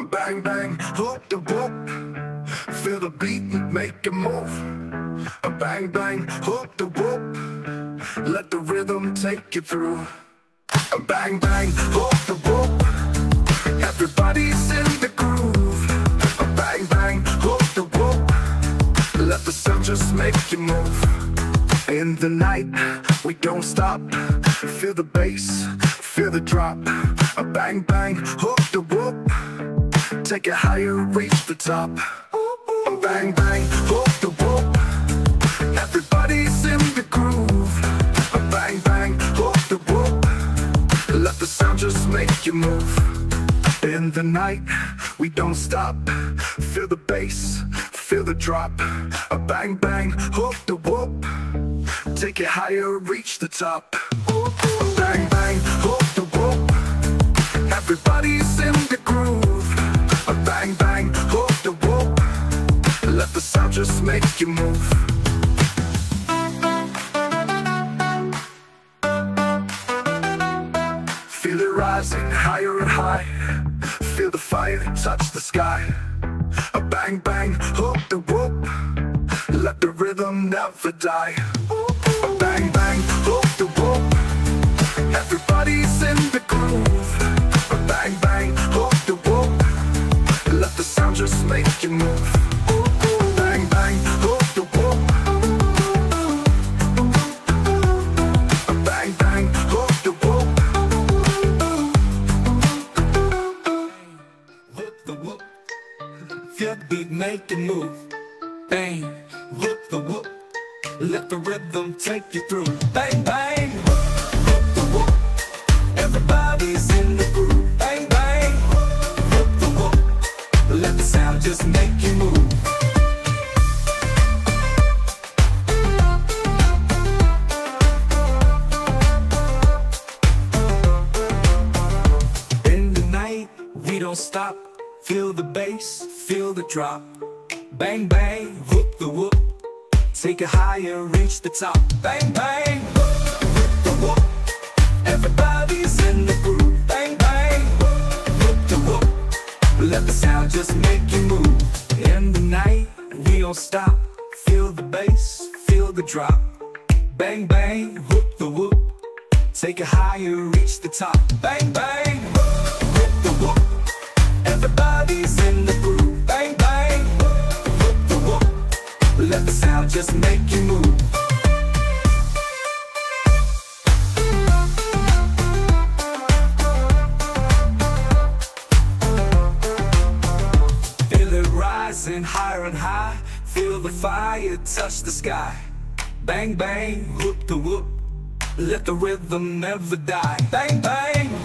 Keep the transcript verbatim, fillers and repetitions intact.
Bang bang, hook the whoop. Feel the beat and make it move. A bang bang, hook the whoop. Let the rhythm take you through. A bang bang, hook the whoop. Everybody's in the groove. A bang bang, hook the whoop. Let the sound just make you move. In the night, we don't stop. Feel the bass, feel the drop. A bang bang, hook the whoop. Take it higher, reach the top. A bang bang, hook the whoop. Everybody's in the groove. A bang bang, hook the whoop. Let the sound just make you move. In the night, we don't stop. Feel the bass, feel the drop. A bang bang, hook the whoop. Take it higher, reach the top. A bang bang, hook the whoop. Everybody's in the groove. A bang bang, hook the whoop. Let the sound just make you move. Feel it rising higher and high. Feel the fire touch the sky. A bang bang, hook the whoop. Let the rhythm never die. A bang bang, hook the whoop. Everybody's in the groove. A bang bang, hook the whoop. Let the sound just make you move. Bang bang, hook the whoop. A bang bang, hook the whoop. Hook the whoop. Feel the beat, make it move. Bang, hook the whoop. Let the rhythm take you through. Bang bang, hook the whoop. Everybody's in the groove. Bang bang, hook the whoop. Let the sound just make you move. In the night, we don't stop. Feel the bass, feel the drop. Bang bang, hook the whoop. Take it higher, reach the top. Bang bang, hook the whoop. Everybody's in the groove. Bang bang, hook the whoop. Let the sound just make you move. In the night, we don't stop. Feel the bass, feel the drop. Bang bang, hook the whoop. Take it higher, reach the top. Bang bang, hook the whoop. Everybody's in the groove. Bang bang, hook the whoop. Let the sound just make you move. Feel it rising higher and high. Feel the fire touch the sky. Bang bang, hook the whoop. Let the rhythm never die. Bang bang,